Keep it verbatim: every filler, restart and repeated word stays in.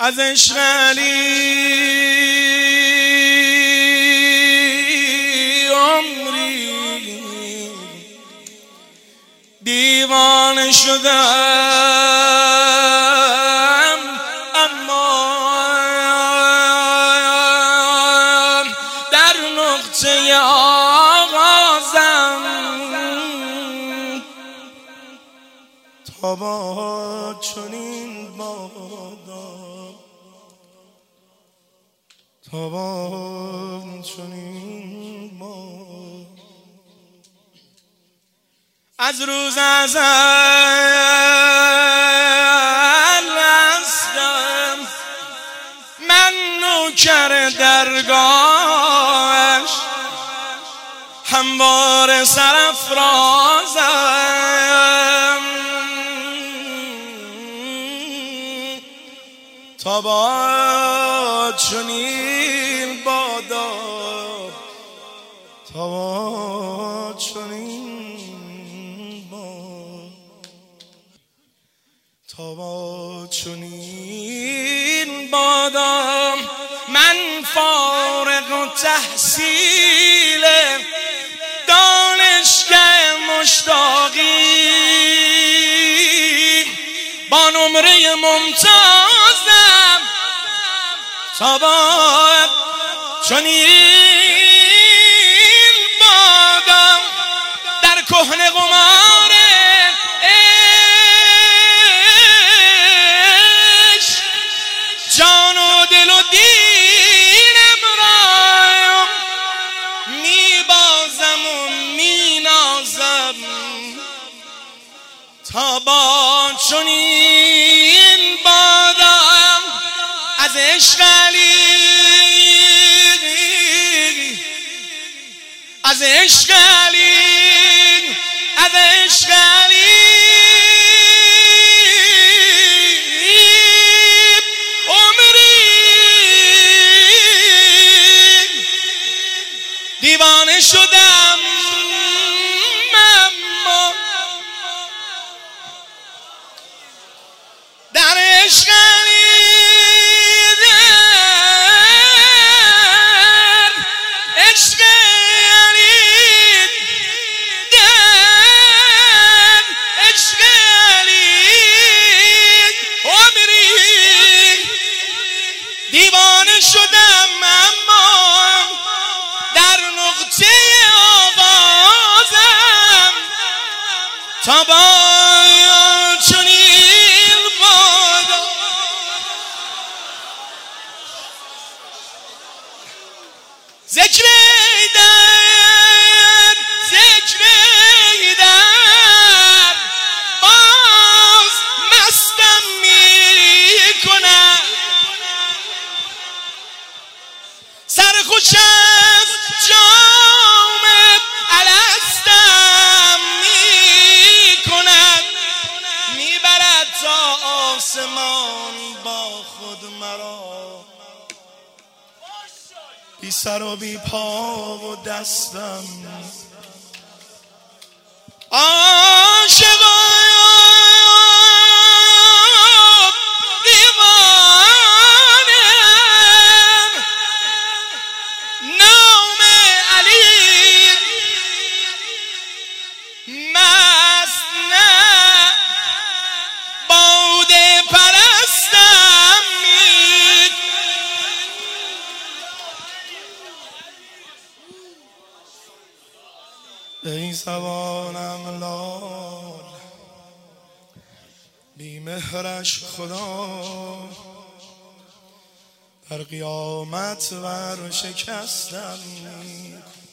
از عشق علی عمری دیوانه شدم، اما در نقطه آغازم تا با چنین بادا، تا با چنین بادا. از روز ازل هستم من نوکر درگاهش، همواره سرافرازم تا با چنین بادا، تا با چنین بادا، تا با چنین بادا. من فارغ التحصیل دانشگاه مشتاقی، با نمره ممتازم تا با چنین بادا. در کهنه قمار عشق جان و دل و دینم را میبازم و مینازم تا با چنین بادا. از عشق علی، از عشق علی، از عشق علی عمری دیوانه شدم، اما در عشق علی، در عشق علی، در عشق علی عمری دیوانه شدم، اما در نقطه آغازم تا با چنین بادا. ذکر ایدر، ذکر ایدر باز مستم می کنم، سرخوش از جام الستم می کند، میبرد تا آسمان با خود مرا، بی سر و بی پا و دستم. عاشقا دیوانم، نام علی مست نه باده پرستم می. ای زبانم لال بی مهرش خدا، در قیامت ور شکستم.